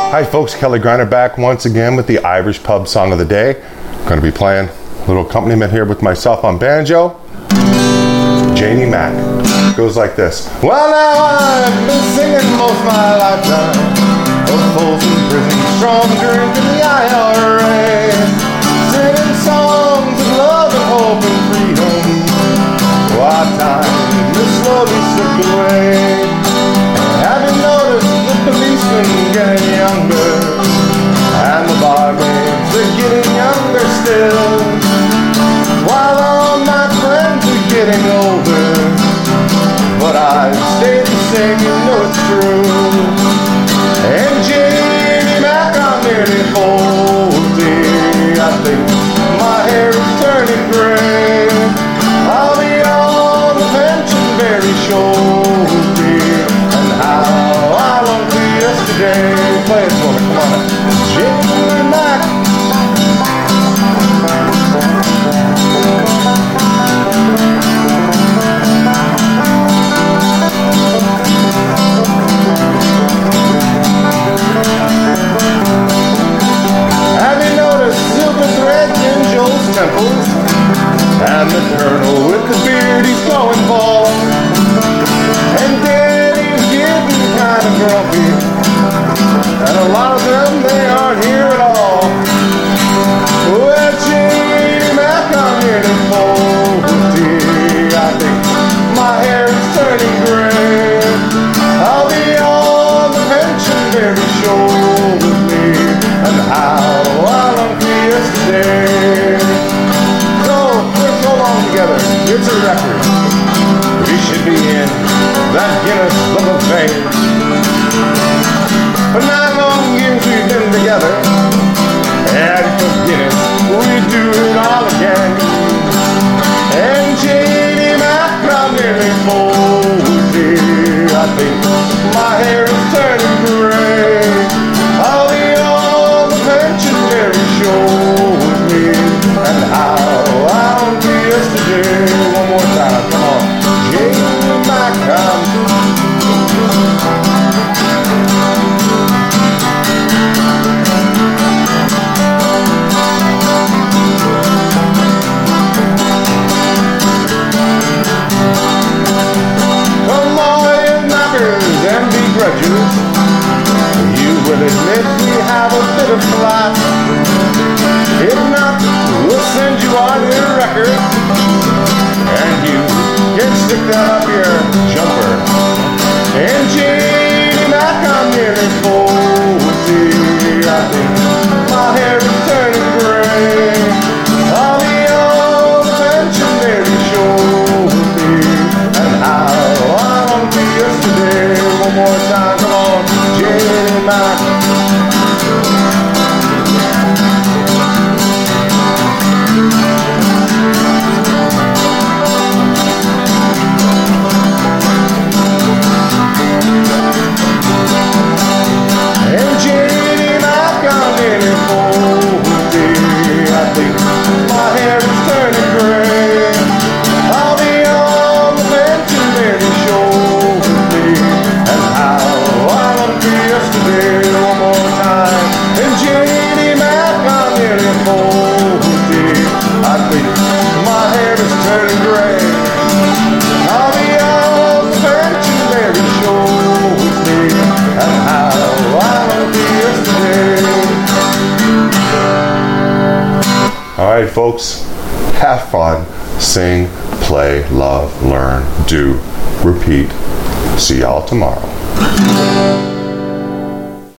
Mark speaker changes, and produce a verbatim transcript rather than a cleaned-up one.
Speaker 1: Hi folks, Kelly Greiner back once again with the Irish Pub Song of the Day. I'm going to be playing a little accompaniment here with myself on banjo. Janie Mac. Goes like this. Well, now I've been singing most my lifetime of Folsom Prison, strong drink in the I R A, singing songs of love and hope and freedom. While time is slowly slipped away, have you noticed the policemen getting younger, and the barmaids are getting younger still, while all my friends are getting older, but I stay the same, you know it's true. And Janie Mac, I'm nearly forty, I think my hair is turning gray, I'll be on the pension very shortly, and how I long for yesterday. Play it for me, come on. Janie Mac. Have you noticed silver threads in Joe's temples? And the colonel with the beard, he's going bald. And Daddy's getting kind of grumpy, and a lot of them, they aren't here at all. Well, Janie Mac, I'm nearly forty, I think my hair is turning gray, I'll be on the pension very shortly, and how I long for yesterday. So, we're so long together, it's a record, we should be in that Guinness Book of Fame. For nine long years we've been together, and for Guinness we do it all again. And Janie Mac, I'm nearly forty, I think my hair is turning gray, I'll be on the pension very shortly, and how I long for yesterday. One more time, come on. Janie Mac, I'm grudges, you will admit we have a bit of class. If not, we'll send you our new record, and you can stick that up your jumper. And Janie Mac, I'm nearly forty, I think my hair is turning gray, I'll be on the pension very shortly, and how I long for yesterday. One more time, come on, Janie Mac. And Janie Mac, I'm nearly forty, I think my hair is turning gray, I'll be on the pension very shortly, and how I long for yesterday. One more time. And Janie Mac, I'm nearly forty, I think my hair is turning gray, I'll be on the pension very shortly, and how I long for yesterday. Alright folks, have fun, sing, play, love, learn, do, repeat. See y'all tomorrow.